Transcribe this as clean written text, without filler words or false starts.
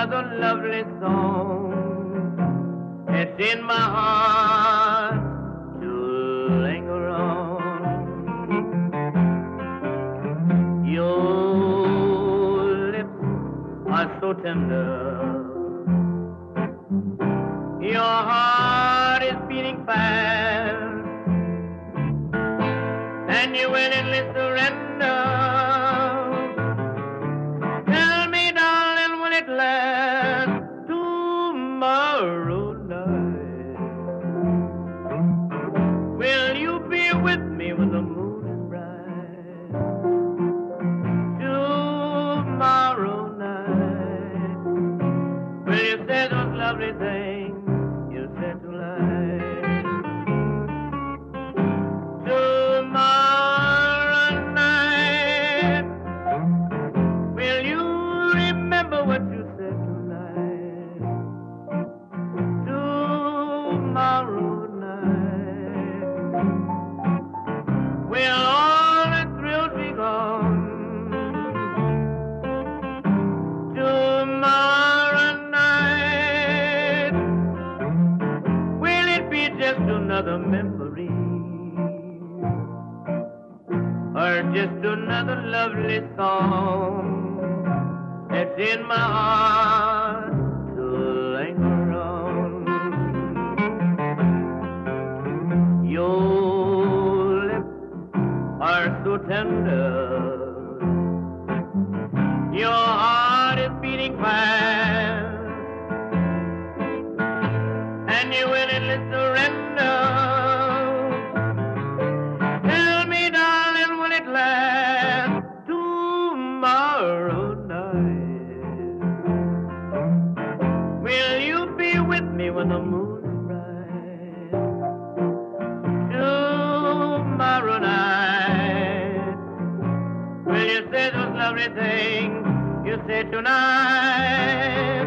another lovely song. It's in my heart to linger on. Your lips are so tender. Your heart is beating fast, and you willingly surrender. Tell me, darling, will it last tomorrow night? Will you be with me when the moon is bright? Tomorrow night, will you say those lovely things you said tonight? Tomorrow night, will you remember what you said tonight? Tomorrow night, will all the thrills be gone? Tomorrow night, will it be just another memory, or just another lovely song that's in my heart to linger on? Your lips are so tender. Your heart is beating fast, and you willingly surrender. Tell me, darling, will it last tomorrow night? Will you be with me when the moon is bright? Tomorrow night, will you say those lovely things you said tonight?